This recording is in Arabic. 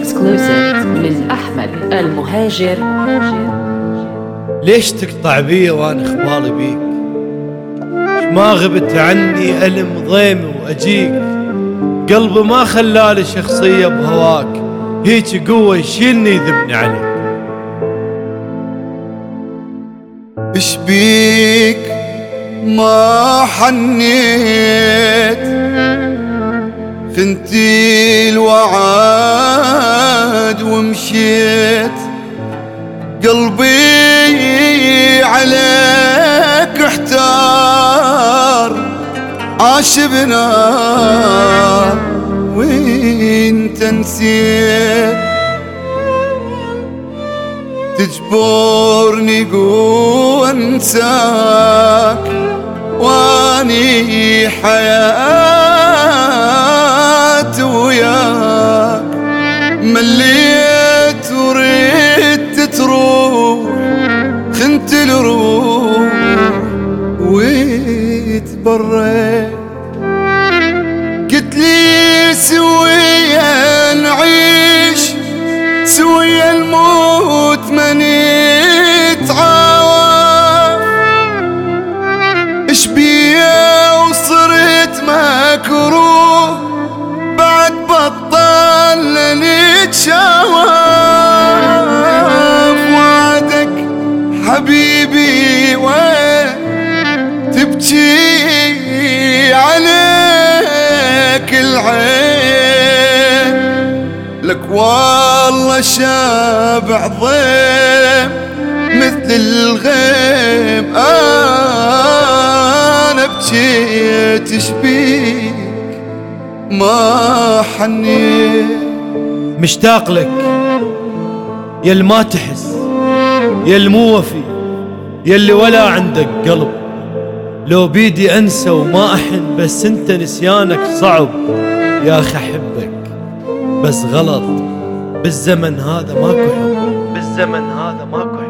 exclusive من أحمد المهاجر. ليش تقطع بي وانا خبالي بيك؟ ما غبت عني ألم ضيمي وأجيك، قلبي ما خلالي شخصية بهواك، هيك قوة يشيلني يذبني عليك. اش بيك ما حنيت، خنتي الوعد ومشيت، قلبي عليك احتار، عاش بنار وانت نسيت، تجبرني قوة انساك واني حياتي وياك، مليت وريت تروح، خنت الروح وتبريت، قلت لي سويا نعيش سويا الموت ما نتعاوى، اش بيا وصرت مكروه بعد بطلنا نتشاوف، وعدك حبيبي وين تبكي عليك العين، لك والله شابع ضيم مثل الغيم، انا بجيت شبيك ما حنيت. مشتاق لك يل ما تحس، يل مو وفي، يلي ولا عندك قلب، لو بيدي انسى وما احن، بس انت نسيانك صعب يا اخي، احبك بس غلط، بالزمن هذا ماكو حب، بالزمن هذا ماكو حب.